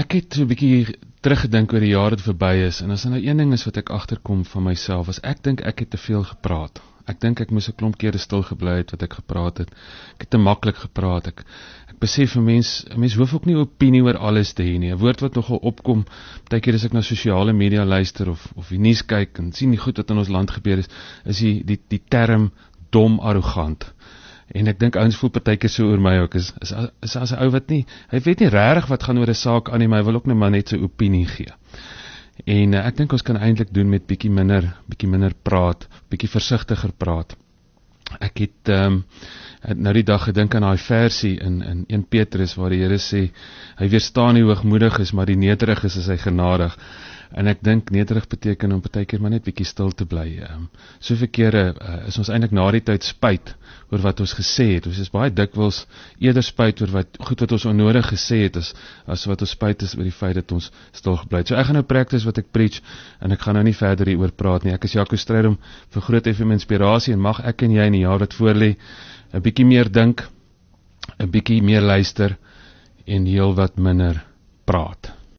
Ek het so 'n bietjie teruggedink oor die jare wat verby is, en as er nou een ding is wat ek agterkom van myself, is ek dink ek het te veel gepraat. Ek dink ek moes 'n klomp kere stil gebly het wat ek gepraat het. Ek het te maklik gepraat. Ek besef 'n mens hoef ook nie 'n opinie oor alles te hê nie. 'n Woord wat nogal opkom, baie keer as ek na sosiale media luister of die nuus kyk en sien die goed wat in ons land gebeur is die term dom arrogant. En ek dink ouens voel partykeer so oor my ook, is as 'n ou wat nie, hy weet nie regtig wat gaan oor 'n saak aan nie, maar hy wil ook net sy opinie gee. En ek dink ons kan eintlik doen met bietjie minder praat, bietjie versigtiger praat. Ek het nou die dag gedink aan daai versie in 1 Petrus waar die Here sê, hy weerstaan die hoogmoedig is, maar die nederig is hy genadig. En ek dink nederig beteken om partykeer maar net bietjie stil te bly. Soveel kere is ons eintlik na die tyd spyt oor wat ons gesê het. Ons is baie dikwels eerder spyt oor wat ons onnodig gesê het as wat ons spyt is oor die feit dat ons stil gebly het. So ek gaan nou practice wat ek preach en ek gaan nou nie verder hieroor praat nie. Ek is Jaco Strydom vir Groot FM Inspirasie en mag ek en jy in die jaar wat voorlê 'n bietjie meer dink, 'n bietjie meer luister en heel wat minder praat.